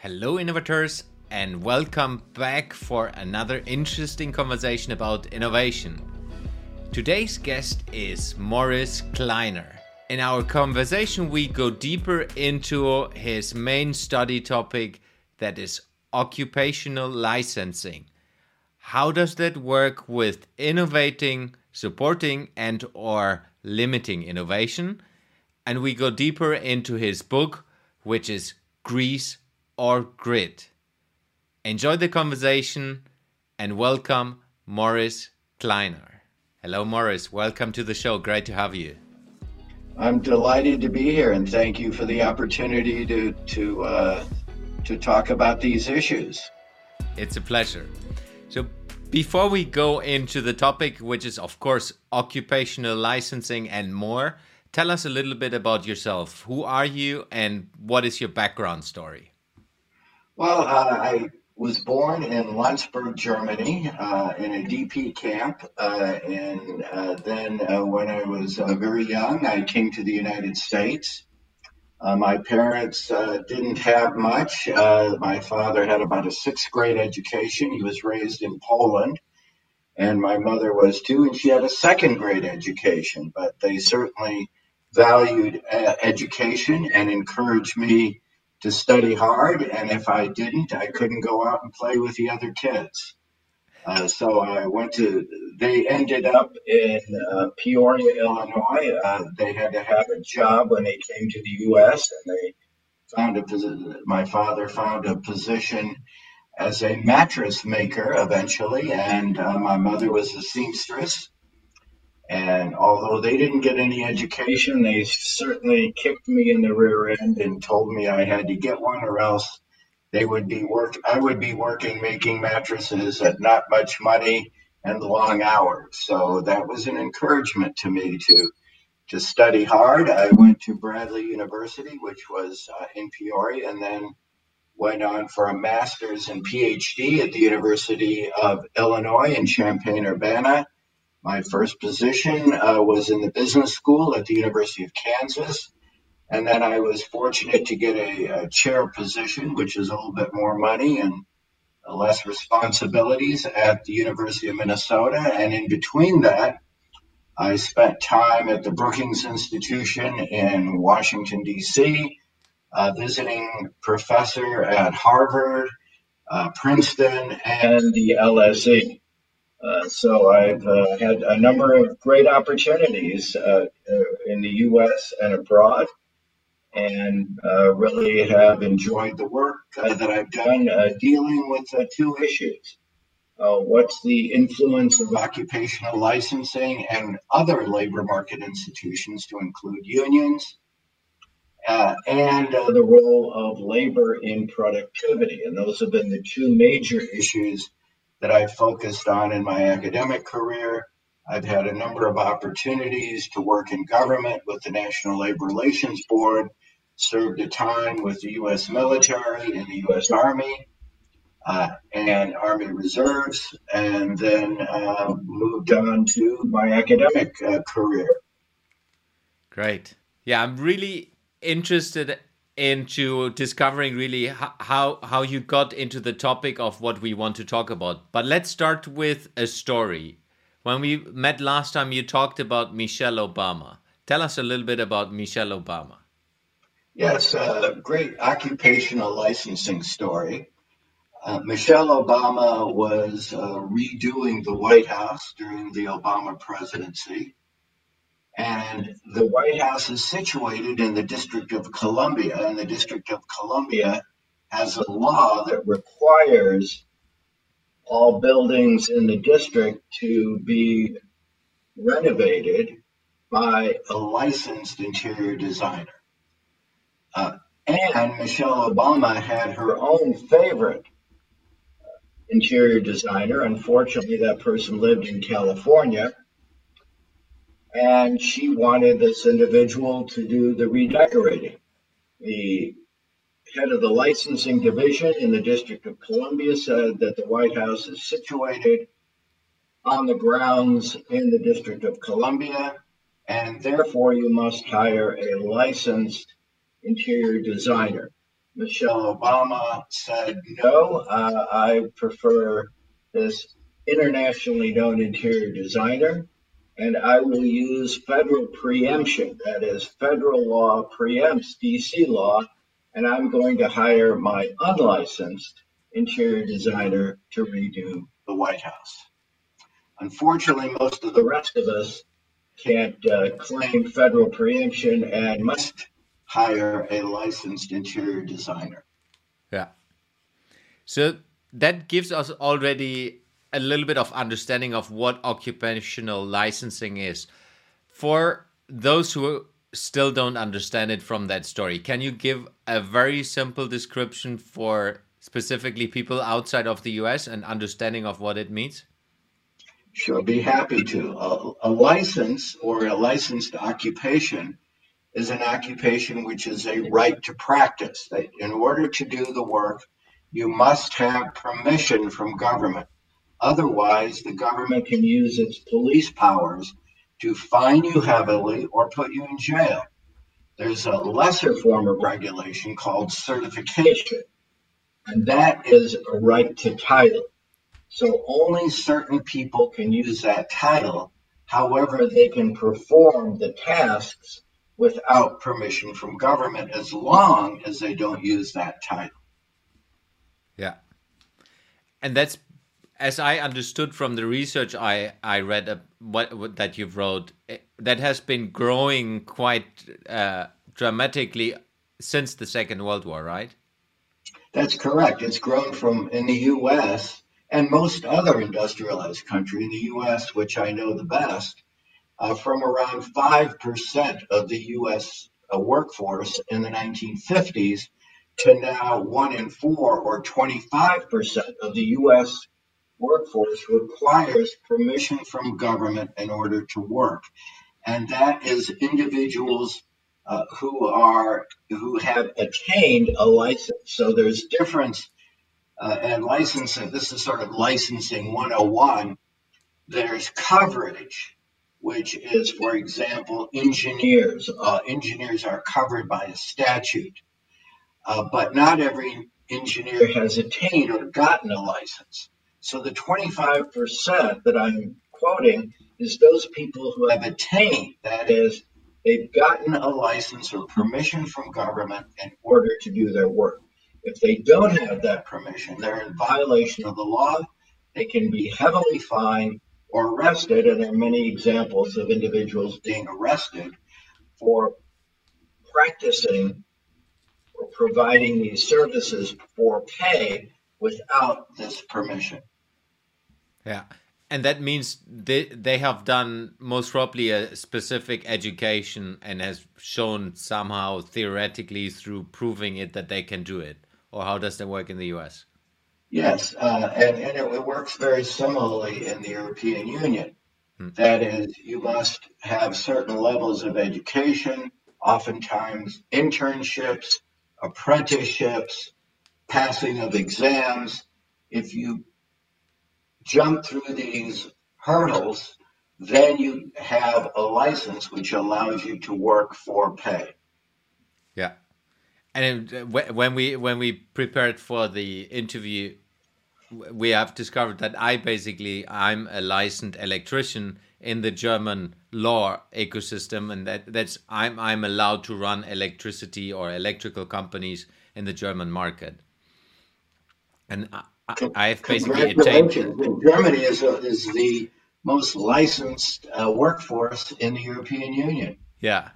Hello, innovators, and welcome back for another interesting conversation about innovation. Today's guest is Morris Kleiner. In our conversation, we go deeper into his main study topic, that is occupational licensing. How does that work with innovating, supporting, and/or limiting innovation? And we go deeper into his book, which is Grease or Grit. Enjoy the conversation and welcome Morris Kleiner. Hello, Morris. Welcome to the show. Great to have you. I'm delighted to be here, and thank you for the opportunity to talk about these issues. It's a pleasure. So, before we go into the topic, which is, of course, occupational licensing and more, tell us a little bit about yourself. Who are you and what is your background story? Well, I was born in Landsberg, Germany, in a DP camp, and then when I was very young, I came to the United States. My parents didn't have much. My father had about a sixth grade education. He was raised in Poland, and my mother was too, and she had a second grade education, but they certainly valued education and encouraged me to study hard, and if I didn't, I couldn't go out and play with the other kids. So they ended up in Peoria, Illinois. They had to have a job when they came to the U.S., and my father found a position as a mattress maker eventually, and my mother was a seamstress. And although they didn't get any education, they certainly kicked me in the rear end and told me I had to get one, or else I would be working making mattresses at not much money and long hours. So that was an encouragement to me to study hard. I went to Bradley University, which was in Peoria, and then went on for a master's and PhD at the University of Illinois in Champaign-Urbana. My first position was in the business school at the University of Kansas. And then I was fortunate to get a chair position, which is a little bit more money and less responsibilities, at the University of Minnesota. And in between that, I spent time at the Brookings Institution in Washington, D.C., visiting professor at Harvard, Princeton, and the LSE. So I've had a number of great opportunities in the U.S. and abroad, and really have enjoyed the work that I've done dealing with two issues. What's the influence of occupational licensing and other labor market institutions, to include unions, and the role of labor in productivity? And those have been the two major issues that I've focused on in my academic career. I've had a number of opportunities to work in government with the National Labor Relations Board, served a time with the U.S. military in the U.S. Army and Army Reserves, and then moved on to my academic career. Great. Yeah, I'm really interested into discovering really how you got into the topic of what we want to talk about. But let's start with a story. When we met last time, you talked about Michelle Obama. Tell us a little bit about Michelle Obama. Yes, great occupational licensing story. Michelle Obama was redoing the White House during the Obama presidency. And the White House is situated in the District of Columbia, and the District of Columbia has a law that requires all buildings in the district to be renovated by a licensed interior designer. And Michelle Obama had her own favorite interior designer. Unfortunately, that person lived in California. And she wanted this individual to do the redecorating. The head of the licensing division in the District of Columbia said that the White House is situated on the grounds in the District of Columbia, and therefore you must hire a licensed interior designer. Michelle Obama said, no, I prefer this internationally known interior designer, and I will use federal preemption. That is, federal law preempts DC law, and I'm going to hire my unlicensed interior designer to redo the White House. Unfortunately, most of the rest of us can't claim federal preemption and must hire a licensed interior designer. Yeah. So that gives us already a little bit of understanding of what occupational licensing is. For those who still don't understand it from that story, can you give a very simple description for specifically people outside of the US and understanding of what it means? Sure, be happy to. A license or a licensed occupation is an occupation which is a right to practice. That in order to do the work, you must have permission from government. Otherwise, the government can use its police powers to fine you heavily or put you in jail. There's a lesser form of regulation called certification, and that is a right to title. So only certain people can use that title. However, they can perform the tasks without permission from government as long as they don't use that title. Yeah. And that's, as I understood from the research I read, what that you've wrote, that has been growing quite dramatically since the Second World War, right? That's correct. It's grown from in the U.S. and most other industrialized countries, in the U.S., which I know the best, from around 5% of the U.S. Workforce in the 1950s to now 1 in 4 or 25% of the U.S. workforce requires permission from government in order to work. And that is individuals who have attained a license. So there's difference and licensing. This is sort of licensing 101. There's coverage, which is, for example, engineers. Engineers are covered by a statute, but not every engineer has attained or gotten a license. So the 25% that I'm quoting is those people who have attained, that is, they've gotten a license or permission from government in order to do their work. If they don't have that permission, they're in violation of the law. They can be heavily fined or arrested, and there are many examples of individuals being arrested for practicing or providing these services for pay without this permission. Yeah. And that means they have done most probably a specific education and has shown somehow theoretically through proving it that they can do it. Or how does that work in the US? Yes, and it works very similarly in the European Union. That is, you must have certain levels of education, oftentimes internships, apprenticeships, passing of exams. If you jump through these hurdles, then you have a license which allows you to work for pay. Yeah. And when we prepared for the interview, we have discovered that I'm a licensed electrician in the German law ecosystem, and that's I'm allowed to run electricity or electrical companies in the German market, and I've basically attained. Germany is the most licensed workforce in the European Union. Yeah.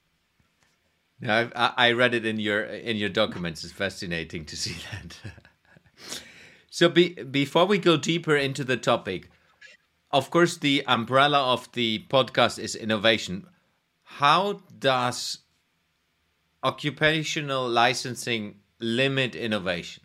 Yeah, I read it in your documents. It's fascinating to see that. So before we go deeper into the topic, of course, the umbrella of the podcast is innovation. How does occupational licensing limit innovation?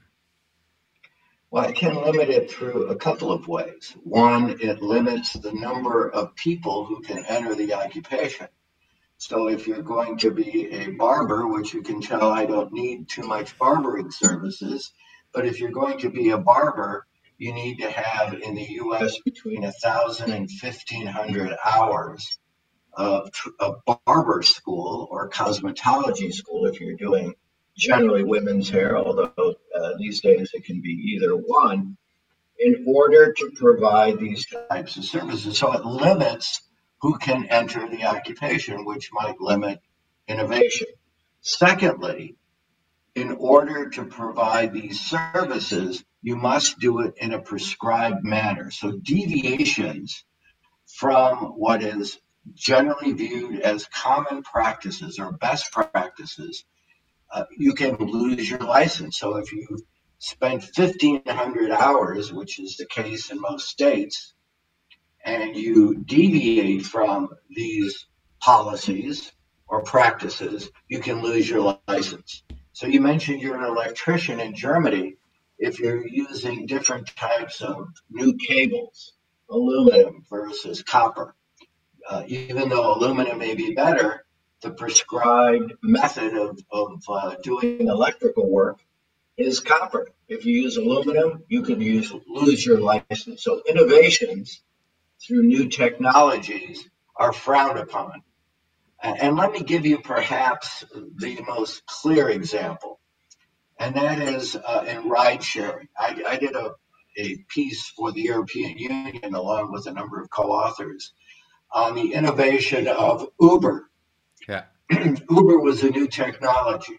Well, it can limit it through a couple of ways. One, it limits the number of people who can enter the occupation. So if you're going to be a barber, which you can tell I don't need too much barbering services, but if you're going to be a barber, you need to have in the U.S. between 1,000 and 1,500 hours of barber school or cosmetology school if you're doing generally women's hair, although these days it can be either one, in order to provide these types of services. So it limits who can enter the occupation, which might limit innovation. Secondly, in order to provide these services, you must do it in a prescribed manner. So deviations from what is generally viewed as common practices or best practices, you can lose your license. So if you spend 1,500 hours, which is the case in most states, and you deviate from these policies or practices, you can lose your license. So you mentioned you're an electrician in Germany. If you're using different types of new cables, aluminum versus copper, even though aluminum may be better, the prescribed method of doing electrical work is copper. If you use aluminum, you can lose your license. So innovations through new technologies are frowned upon. And let me give you perhaps the most clear example, and that is in ride sharing. I did a piece for the European Union along with a number of co-authors on the innovation of Uber. Yeah. Uber was a new technology.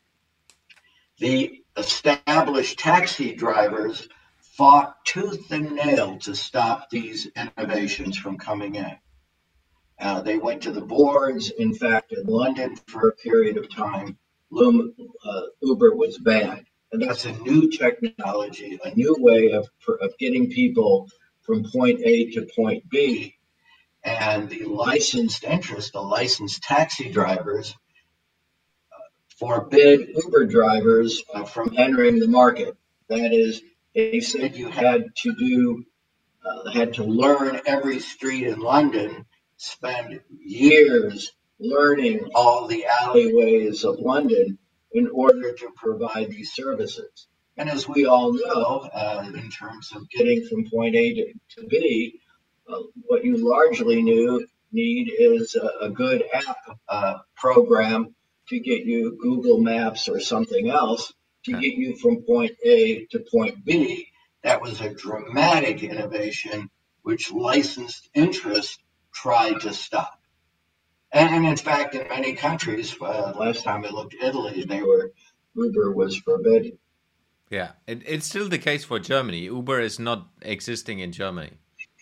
The established taxi drivers fought tooth and nail to stop these innovations from coming in. They went to the boards. In fact, in London for a period of time, Uber was banned. And that's a new technology, a new way of getting people from point A to point B. And the licensed interest, the licensed taxi drivers, forbid Uber drivers from entering the market. That is, they said you had to learn every street in London, spend years learning all the alleyways of London in order to provide these services. And as we all know, in terms of getting from point A to B, what you largely need is a good app program to get you Google Maps or something else to get you from point A to point B. That was a dramatic innovation which licensed interests tried to stop. And in fact, in many countries, last time I looked at Italy, Uber was forbidden. Yeah, it's still the case for Germany. Uber is not existing in Germany.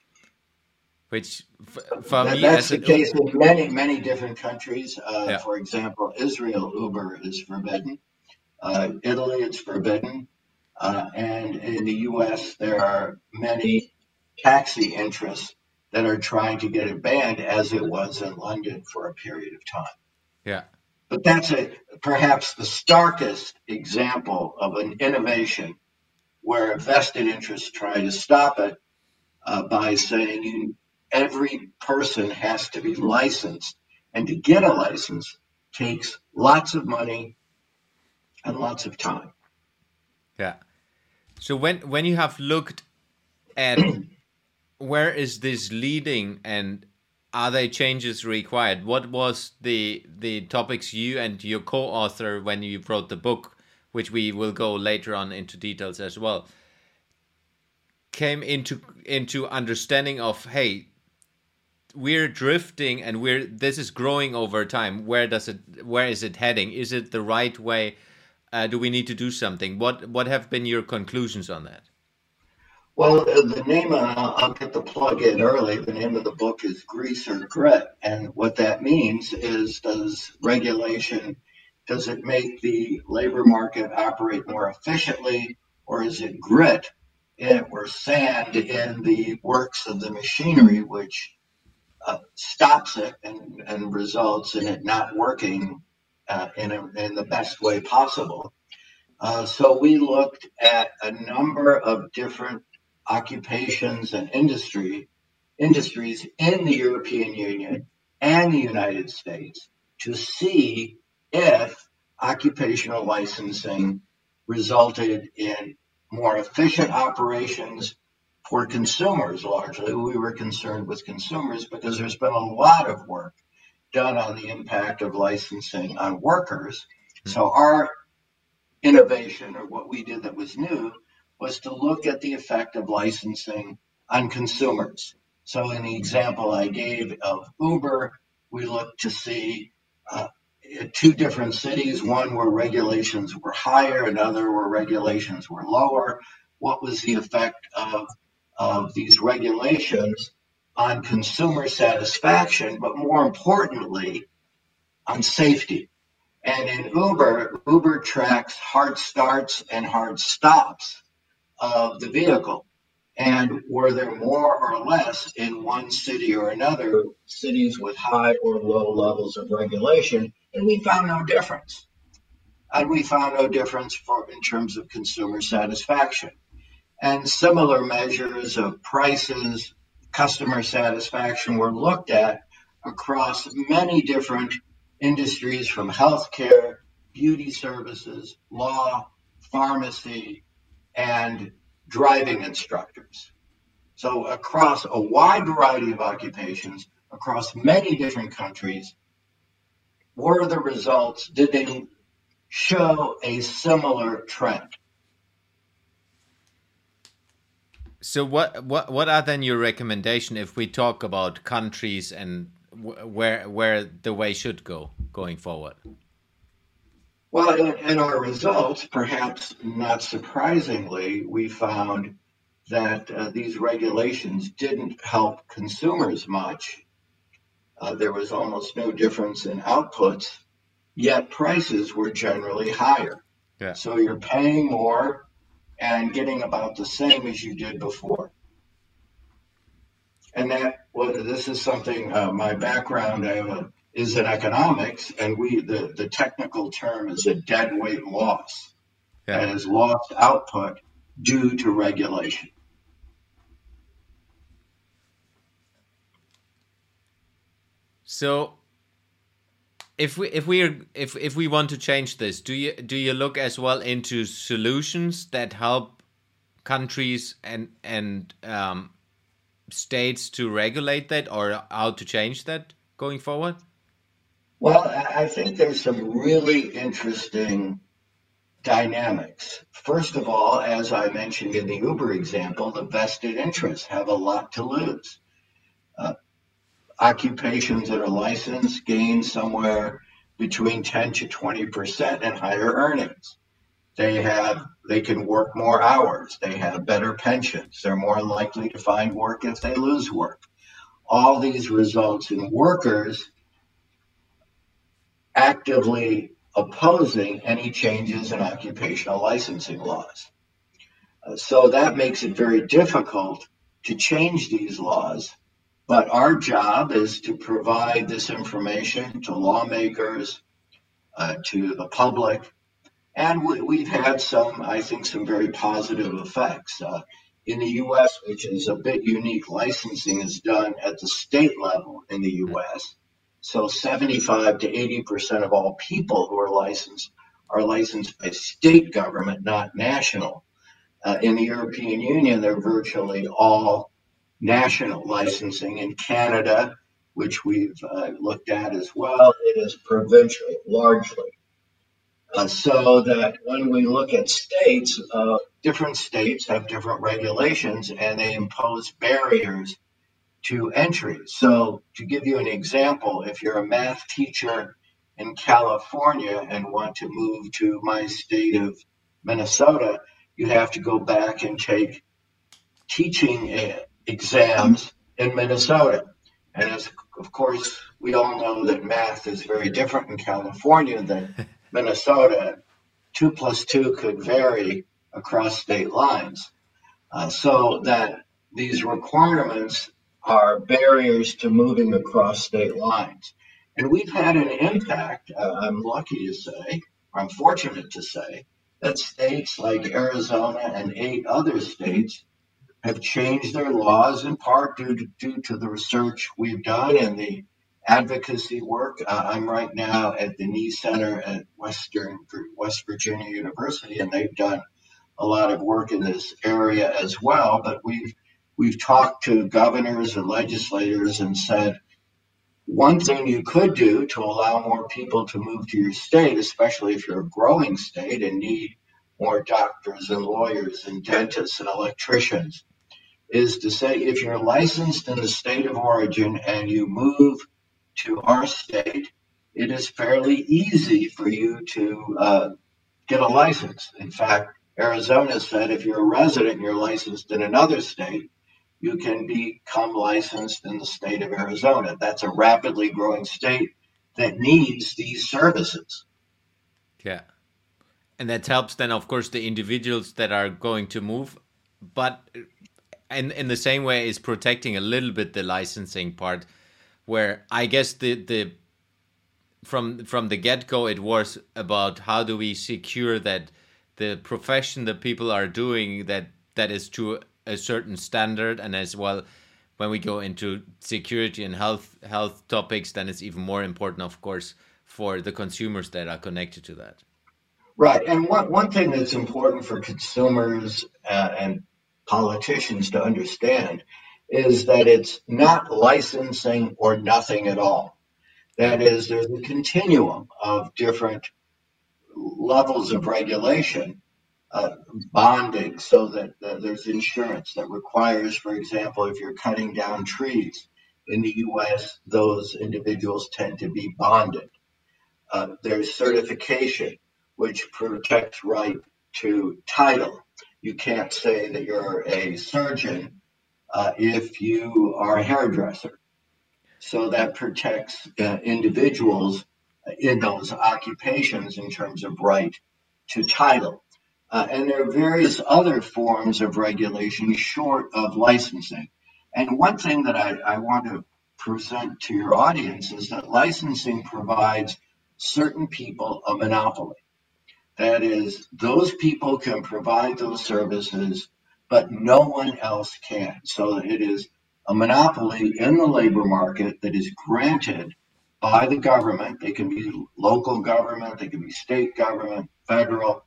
Which, for me, that's the case in many different countries. For example, Israel, Uber is forbidden. Italy, it's forbidden. And in the U.S., there are many taxi interests that are trying to get it banned, as it was in London for a period of time. Yeah. But that's perhaps the starkest example of an innovation where a vested interest tried to stop it by saying every person has to be licensed, and to get a license takes lots of money and lots of time. Yeah. So when you have looked at where is this leading and are there changes required, what was the topics you and your co-author, when you wrote the book, which we will go later on into details as well, came into understanding of, hey, we're drifting and this is growing over time. Where is it heading? Is it the right way? Do we need to do something? What have been your conclusions on that? Well, the name, I'll get the plug in early. The name of the book is Grease or Grit. And what that means is, does it make the labor market operate more efficiently, or is it grit or sand in the works of the machinery, which stops it and results in it not working in the best way possible? So we looked at a number of different occupations and industries in the European Union and the United States to see if occupational licensing resulted in more efficient operations for consumers. Largely, we were concerned with consumers because there's been a lot of work done on the impact of licensing on workers. So our innovation, or what we did that was new, was to look at the effect of licensing on consumers. So in the example I gave of Uber, we looked to see two different cities, one where regulations were higher, another where regulations were lower. What was the effect of these regulations on consumer satisfaction, but more importantly, on safety? And in Uber tracks hard starts and hard stops of the vehicle. And were there more or less in one city or another, cities with high or low levels of regulation? And we found no difference. And we found no difference in terms of consumer satisfaction. And similar measures of prices, customer satisfaction were looked at across many different industries, from healthcare, beauty services, law, pharmacy, and driving instructors. So across a wide variety of occupations, across many different countries, were the results, did they show a similar trend? So what are then your recommendation if we talk about countries and where the way should go going forward? Well, in our results, perhaps not surprisingly, we found that these regulations didn't help consumers much. There was almost no difference in outputs, yet prices were generally higher. Yeah. So you're paying more and getting about the same as you did before. And this is something, my background is in economics, and the technical term is a deadweight loss. Yeah. That is lost output due to regulation. So if we want to change this, do you look as well into solutions that help countries and states to regulate that, or how to change that going forward? Well, I think there's some really interesting dynamics. First of all, as I mentioned in the Uber example, the vested interests have a lot to lose. Occupations that are licensed gain somewhere between 10 to 20% in higher earnings. They can work more hours. They have better pensions. They're more likely to find work if they lose work. All these results in workers actively opposing any changes in occupational licensing laws. So that makes it very difficult to change these laws. But our job is to provide this information to lawmakers, to the public, and we've had some very positive effects. In the U.S., which is a bit unique, licensing is done at the state level in the U.S. So 75 to 80% of all people who are licensed by state government, not national. In the European Union, they're virtually all national licensing. In Canada, which we've looked at as well, it is provincial largely. So that when we look at states, different states have different regulations and they impose barriers to entry. So to give you an example, if you're a math teacher in California and want to move to my state of Minnesota, you have to go back and take teaching exams in Minnesota. And of course, we all know that math is very different in California than Minnesota. 2 plus 2 could vary across state lines. So that these requirements are barriers to moving across state lines. And we've had an impact, I'm lucky to say, I'm fortunate to say, that states like Arizona and 8 other states have changed their laws in part due to the research we've done and the advocacy work. I'm right now at the Knee Center at West Virginia University, and they've done a lot of work in this area as well. But we've talked to governors and legislators and said, One thing you could do to allow more people to move to your state, especially if you're a growing state and need more doctors and lawyers and dentists and electricians, is to say if you're licensed in the state of origin and you move to our state, it is fairly easy for you to get a license. In fact, Arizona said if you're a resident and you're licensed in another state, you can become licensed in the state of Arizona. That's a rapidly growing state that needs these services. Yeah. And that helps then, of course, the individuals that are going to move. But in the same way, is protecting a little bit the licensing part, where I guess the from the get-go, it was about how do we secure that the profession that people are doing that is to a certain standard, and as well when we go into security and health topics, then it's even more important, of course, for the consumers that are connected to that. Right. And one thing that's important for consumers and politicians to understand is that it's not licensing or nothing at all. Yeah. That is, there's a continuum of different levels of regulation, bonding, so that there's insurance that requires, for example, if you're cutting down trees in the U.S., those individuals tend to be bonded. There's certification, which protects right to title. You can't say that you're a surgeon if you are a hairdresser. So that protects individuals in those occupations in terms of right to title. And there are various other forms of regulation short of licensing. And one thing that I want to present to your audience is that licensing provides certain people a monopoly. That is, those people can provide those services, but no one else can. So it is a monopoly in the labor market that is granted by the government. They can be local government, they can be state government, federal,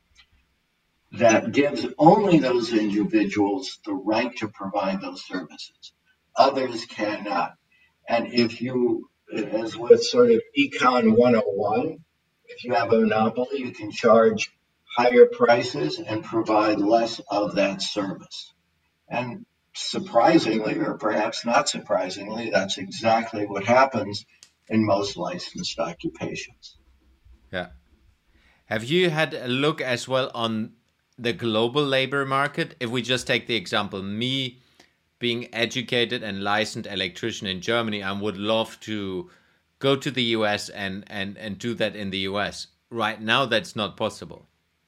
that gives only those individuals the right to provide those services. Others cannot. And if you, as with sort of Econ 101, if you have a monopoly, you can charge higher prices and provide less of that service. And surprisingly, or perhaps not surprisingly, that's exactly what happens in most licensed occupations. Yeah. Have you had a look as well on the global labor market? If we just take the example, me being educated and licensed electrician in Germany, I would love to go to the US and do that in the US. Right now, that's not possible.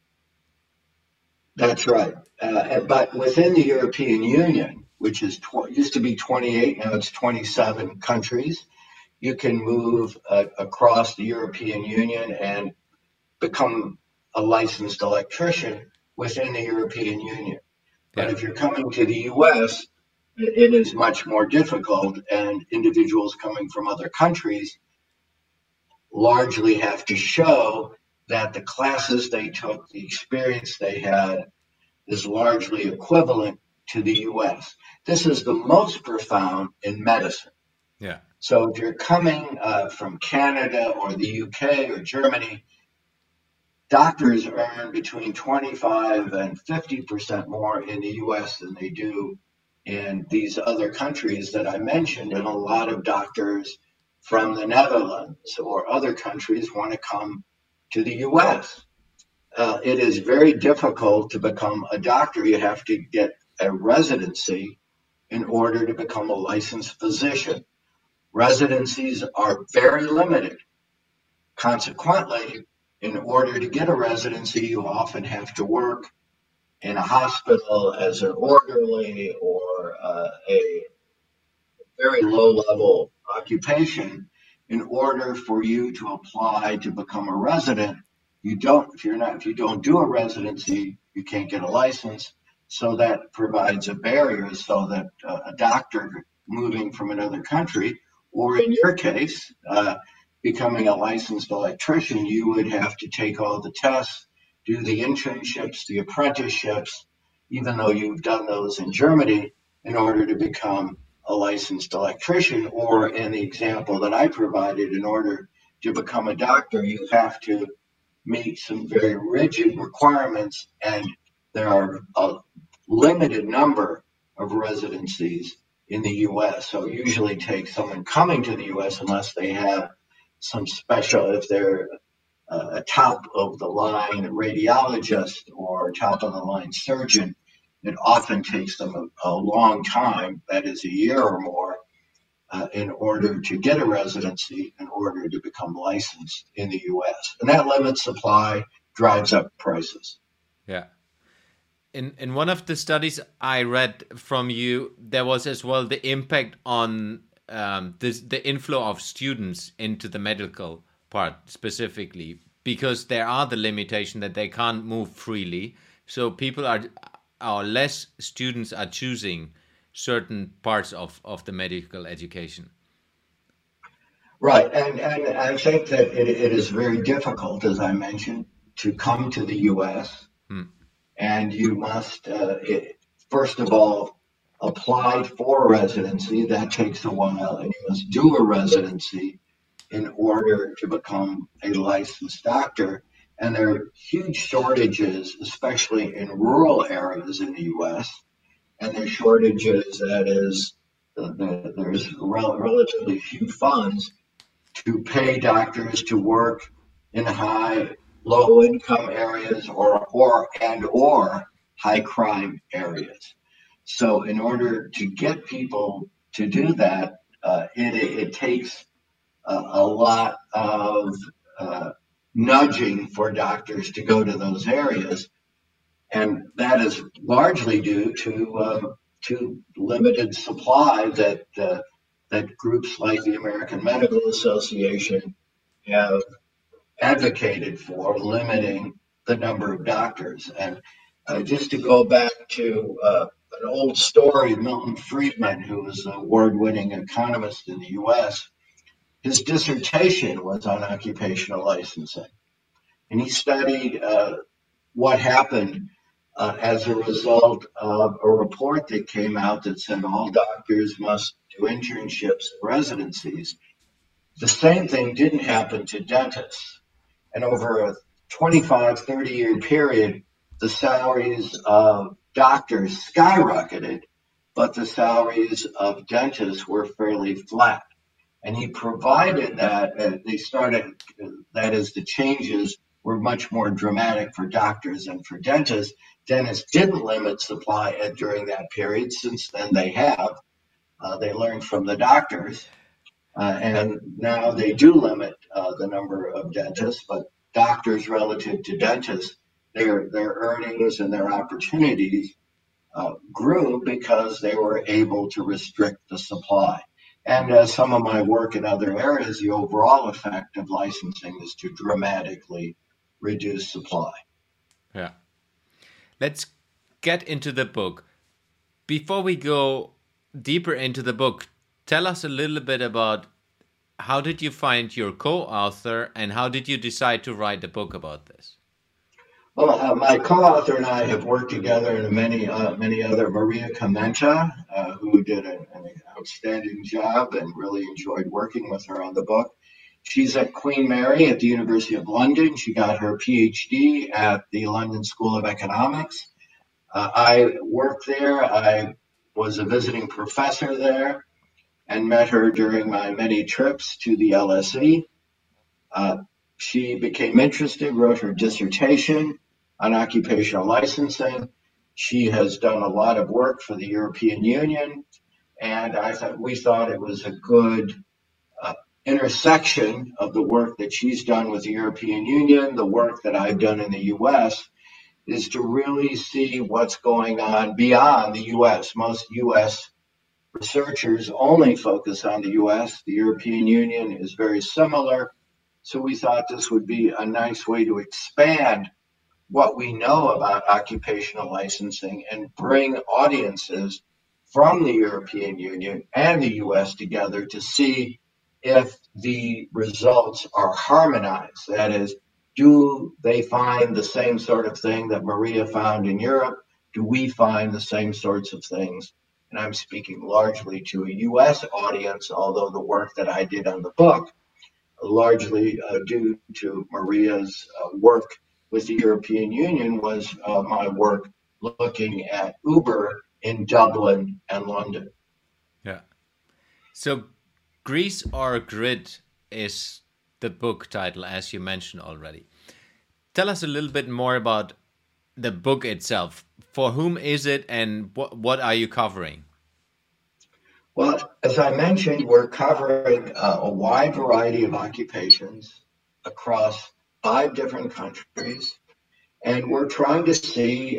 That's right. But within the European Union, which is used to be 28, now it's 27 countries, you can move across the European Union and become a licensed electrician within the European Union. But if you're coming to the US, it is much more difficult, and individuals coming from other countries largely have to show that the classes they took, the experience they had, is largely equivalent to the US. This is the most profound in medicine. Yeah. So if you're coming from Canada or the UK or Germany, doctors earn between 25 and 50% more in the US than they do in these other countries that I mentioned. And a lot of doctors from the Netherlands or other countries want to come to the US. It is very difficult to become a doctor. You have to get a residency in order to become a licensed physician. Residencies are very limited. Consequently, in order to get a residency, you often have to work in a hospital as an orderly or a very low-level occupation. In order for you to apply to become a resident, if you don't do a residency, you can't get a license. So that provides a barrier so that a doctor moving from another country, or in your case, becoming a licensed electrician, you would have to take all the tests, do the internships, the apprenticeships, even though you've done those in Germany, in order to become a licensed electrician, or in the example that I provided, in order to become a doctor, you have to meet some very rigid requirements, and there are a limited number of residencies in the U.S. So it usually takes someone coming to the U.S., unless they have some special, if they're a top of the line radiologist or top of the line surgeon, it often takes them a long time, that is a year or more, in order to get a residency, in order to become licensed in the U.S. And that limits supply, drives up prices. Yeah. In one of the studies I read from you, there was as well the impact on the inflow of students into the medical part specifically, because there are the limitation that they can't move freely. So people are less students are choosing certain parts of the medical education. Right. And I think that it is very difficult, as I mentioned, to come to the U.S. And you must, first of all, apply for residency. That takes a while. And you must do a residency in order to become a licensed doctor. And there are huge shortages, especially in rural areas in the U.S. And there's shortages, that is, there's relatively few funds to pay doctors to work in low income areas or high crime areas. So in order to get people to do that, it takes a lot of nudging for doctors to go to those areas, and that is largely due to limited supply that groups like the American Medical Association have advocated for, limiting the number of doctors. And just to go back to an old story, Milton Friedman, who was an award-winning economist in the U.S., his dissertation was on occupational licensing. And he studied what happened as a result of a report that came out that said all doctors must do internships and residencies. The same thing didn't happen to dentists. And over a 25, 30-year period, the salaries of doctors skyrocketed, but the salaries of dentists were fairly flat. And he provided that the changes were much more dramatic for doctors than for dentists. Dentists didn't limit supply during that period. Since then, they have. They learned from the doctors. And now they do limit the number of dentists, but doctors relative to dentists, their earnings and their opportunities grew because they were able to restrict the supply. And some of my work in other areas, the overall effect of licensing is to dramatically reduce supply. Yeah. Let's get into the book. Before we go deeper into the book, tell us a little bit about how did you find your co-author and how did you decide to write a book about this? Well, my co-author and I have worked together in many other. Maria Commenta, who did an outstanding job, and really enjoyed working with her on the book. She's at Queen Mary at the University of London. She got her PhD at the London School of Economics. I worked there. I was a visiting professor there and met her during my many trips to the LSE. She became interested, wrote her dissertation on occupational licensing. She has done a lot of work for the European Union, and we thought it was a good intersection of the work that she's done with the European Union, the work that I've done in the U.S., is to really see what's going on beyond the U.S. Most U.S. researchers only focus on the U.S. The European Union is very similar. So we thought this would be a nice way to expand what we know about occupational licensing and bring audiences from the European Union and the U.S. together to see if the results are harmonized. That is, do they find the same sort of thing that Maria found in Europe? Do we find the same sorts of things and I'm speaking largely to a U.S. audience, although the work that I did on the book, largely due to Maria's work with the European Union, was my work looking at Uber in Dublin and London. Yeah. So, Grease or Grid is the book title, as you mentioned already. Tell us a little bit more about the book itself. For whom is it, and what are you covering? Well, as I mentioned, we're covering a wide variety of occupations across 5 different countries, and we're trying to see,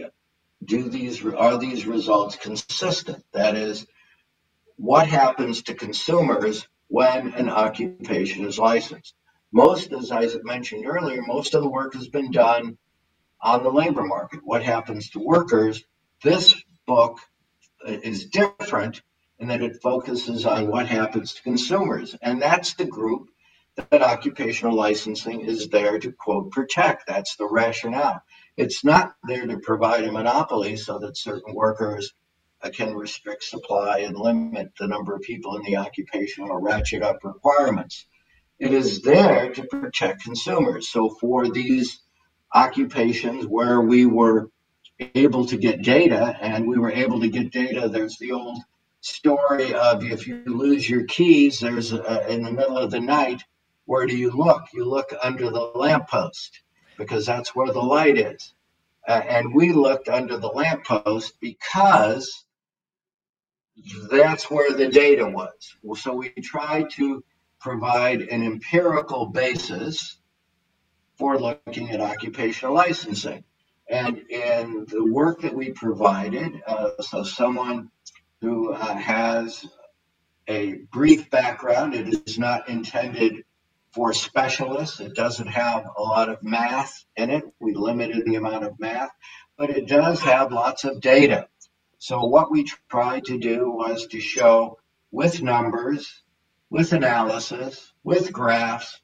are these results consistent? That is, what happens to consumers when an occupation is licensed? Most, as I mentioned earlier, most of the work has been done on the labor market. What happens to workers? This book is different in that it focuses on what happens to consumers. And that's the group that occupational licensing is there to, quote, protect. That's the rationale. It's not there to provide a monopoly so that certain workers can restrict supply and limit the number of people in the occupation or ratchet up requirements. It is there to protect consumers. So for these occupations where we were able to get data, and we were able to get data, there's the old story of if you lose your keys, there's in the middle of the night, where do you look? You look under the lamppost because that's where the light is. And we looked under the lamppost because that's where the data was. So we tried to provide an empirical basis for looking at occupational licensing. And in the work that we provided, so someone who has a brief background, it is not intended for specialists. It doesn't have a lot of math in it. We limited the amount of math, but it does have lots of data. So what we tried to do was to show with numbers, with analysis, with graphs,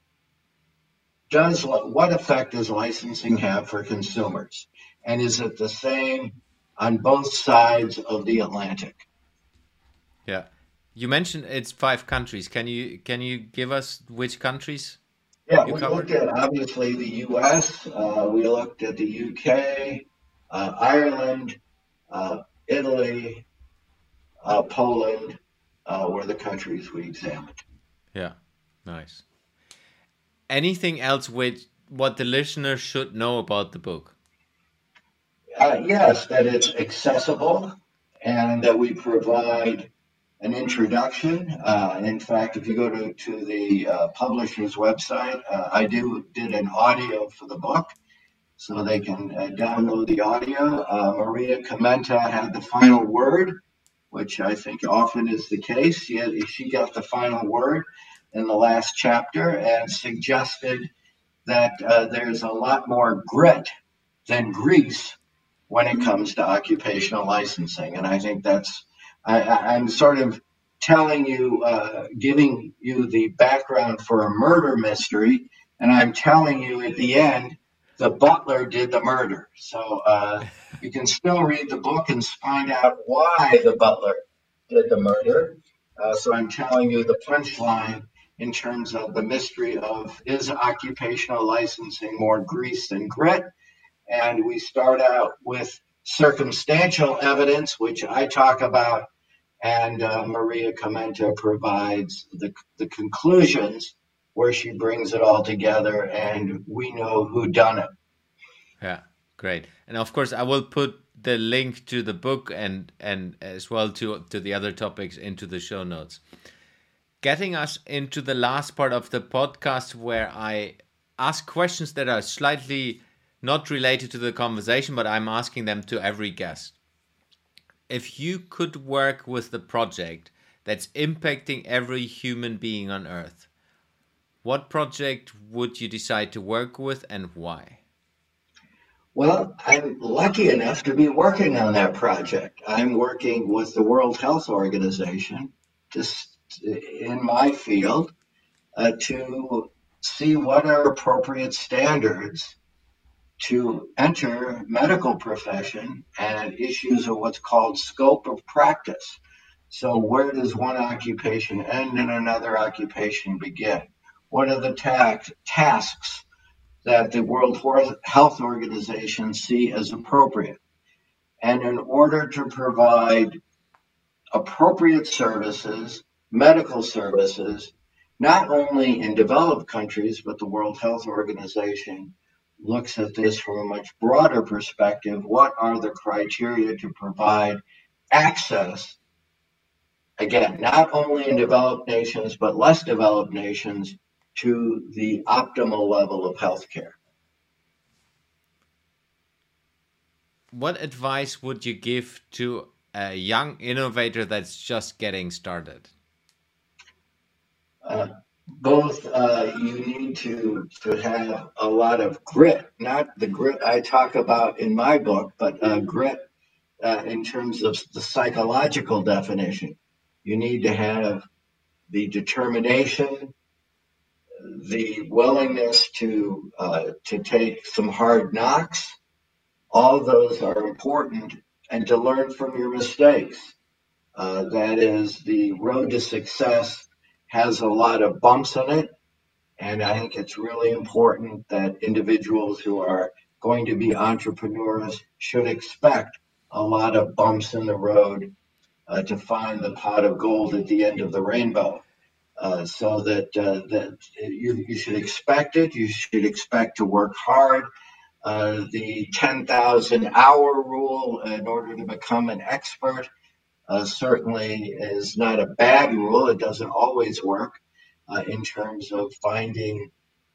what effect does licensing have for consumers? And is it the same on both sides of the Atlantic? Yeah. You mentioned it's 5 countries. Can you give us which countries? Yeah, we looked at obviously the U.S., we looked at the U.K., Ireland, Italy, Poland were the countries we examined. Yeah, nice. Anything else with what the listener should know about the book? Yes, that it's accessible and that we provide an introduction. In fact, if you go to the publisher's website, I did an audio for the book, so they can download the audio. Maria Comenta had the final word, which I think often is the case. She got the final word in the last chapter and suggested that there's a lot more grit than grease when it comes to occupational licensing. And I think I'm sort of telling you, giving you the background for a murder mystery, and I'm telling you at the end, the butler did the murder. So you can still read the book and find out why the butler did the murder. So I'm telling you the punchline in terms of the mystery of, is occupational licensing more grease than grit? And we start out with circumstantial evidence, which I talk about, and Maria Comenta provides the conclusions where she brings it all together, and we know who done it. Yeah, great. And of course, I will put the link to the book and as well to the other topics into the show notes. Getting us into the last part of the podcast where I ask questions that are slightly not related to the conversation, but I'm asking them to every guest. If you could work with the project that's impacting every human being on Earth, what project would you decide to work with and why? Well, I'm lucky enough to be working on that project. I'm working with the World Health Organization just in my field to see what are appropriate standards to enter medical profession and issues of what's called scope of practice. So where does one occupation end and another occupation begin? What are the tasks that the World Health Organization see as appropriate? And in order to provide appropriate services, medical services, not only in developed countries, but the World Health Organization looks at this from a much broader perspective. What are the criteria to provide access, again, not only in developed nations, but less developed nations, to the optimal level of healthcare? What advice would you give to a young innovator that's just getting started? Both you need to have a lot of grit, not the grit I talk about in my book, but grit in terms of the psychological definition. You need to have the determination, the willingness to take some hard knocks. All those are important, and to learn from your mistakes. That is, the road to success has a lot of bumps in it, and I think it's really important that individuals who are going to be entrepreneurs should expect a lot of bumps in the road to find the pot of gold at the end of the rainbow. So that you should expect it. You should expect to work hard. The 10,000 hour rule in order to become an expert certainly is not a bad rule. It doesn't always work in terms of finding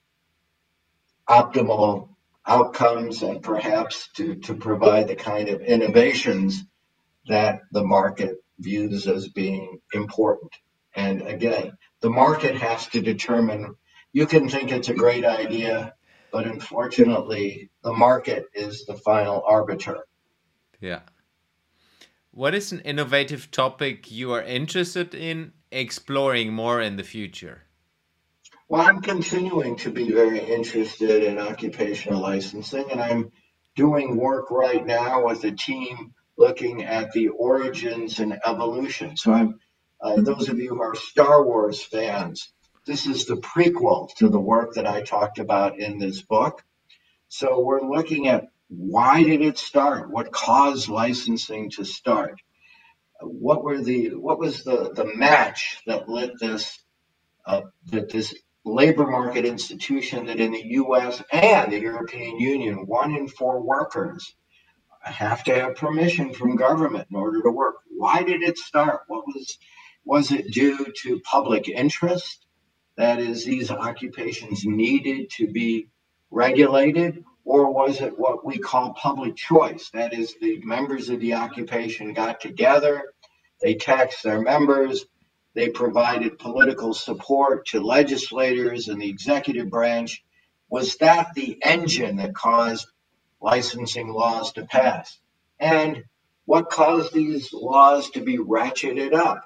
optimal outcomes and perhaps to provide the kind of innovations that the market views as being important. And again, the market has to determine. You can think it's a great idea, but unfortunately, the market is the final arbiter. Yeah. What is an innovative topic you are interested in exploring more in the future? Well, I'm continuing to be very interested in occupational licensing, and I'm doing work right now with a team looking at the origins and evolution. So, those of you who are Star Wars fans, this is the prequel to the work that I talked about in this book. So, we're looking at why did it start? What caused licensing to start? What was the match that lit this labor market institution that in the US and the European Union, 1 in 4 workers have to have permission from government in order to work? Why did it start? Was it due to public interest? That is, these occupations needed to be regulated, or was it what we call public choice? That is, the members of the occupation got together, they taxed their members, they provided political support to legislators and the executive branch. Was that the engine that caused licensing laws to pass? And what caused these laws to be ratcheted up?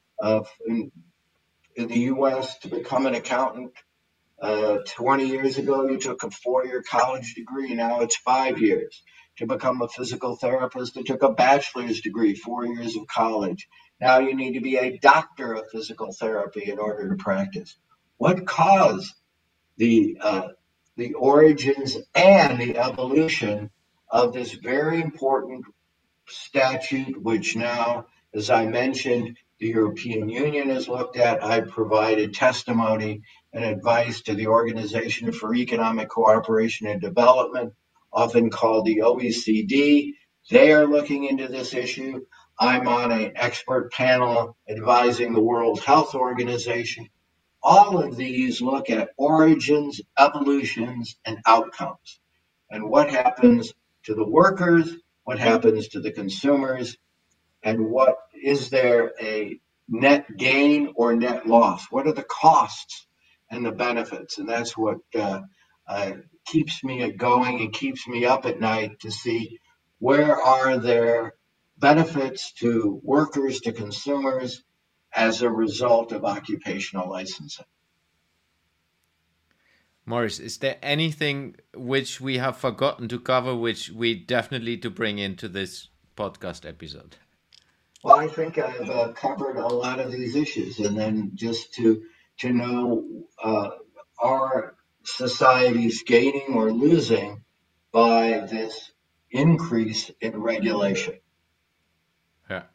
In the US, to become an accountant, 20 years ago, you took a 4-year college degree. Now it's 5 years. To become a physical therapist, it took a bachelor's degree, 4 years of college. Now you need to be a doctor of physical therapy in order to practice. What caused the origins and the evolution of this very important statute, which now, as I mentioned, the European Union has looked at? I provided testimony and advice to the Organization for Economic Cooperation and Development, often called the OECD. They are looking into this issue. I'm on an expert panel advising the World Health Organization. All of these look at origins, evolutions, and outcomes. And what happens to the workers, what happens to the consumers, and what is there a net gain or net loss? What are the costs and the benefits? And that's what keeps me going and keeps me up at night, to see where are there benefits to workers, to consumers, as a result of occupational licensing. Morris, is there anything which we have forgotten to cover, which we definitely need to bring into this podcast episode? Well, I think I've covered a lot of these issues, and then just to know are societies gaining or losing by this increase in regulation? Yeah.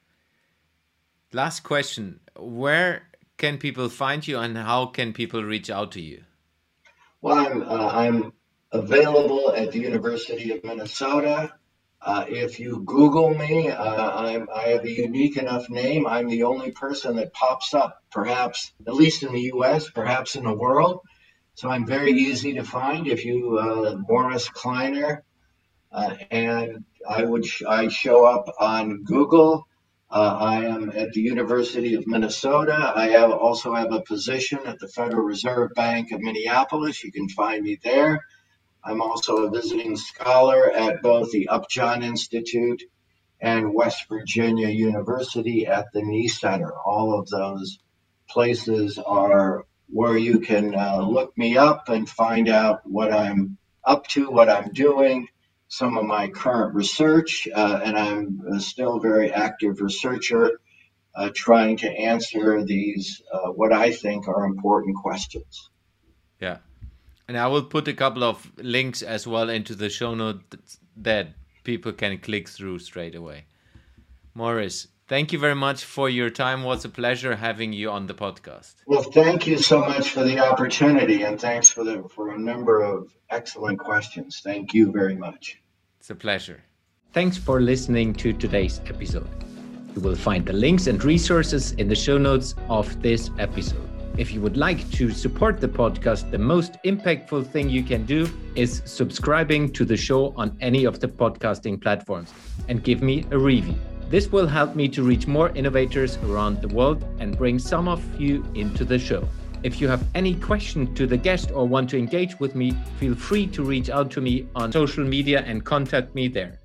Last question. Where can people find you and how can people reach out to you? Well, I'm available at the University of Minnesota. If you Google me, I have a unique enough name. I'm the only person that pops up, perhaps, at least in the US, perhaps in the world. So I'm very easy to find. If you, Morris Kleiner, and I show up on Google. I am at the University of Minnesota. I also have a position at the Federal Reserve Bank of Minneapolis. You can find me there. I'm also a visiting scholar at both the Upjohn Institute and West Virginia University at the Knee Center. All of those places are where you can look me up and find out what I'm up to, what I'm doing, some of my current research, and I'm still a very active researcher trying to answer these, what I think are important questions. Yeah. And I will put a couple of links as well into the show notes that people can click through straight away. Morris, thank you very much for your time. It was a pleasure having you on the podcast. Well, thank you so much for the opportunity, and thanks for a number of excellent questions. Thank you very much. It's a pleasure. Thanks for listening to today's episode. You will find the links and resources in the show notes of this episode. If you would like to support the podcast, the most impactful thing you can do is subscribing to the show on any of the podcasting platforms and give me a review. This will help me to reach more innovators around the world and bring some of you into the show. If you have any question to the guest or want to engage with me, feel free to reach out to me on social media and contact me there.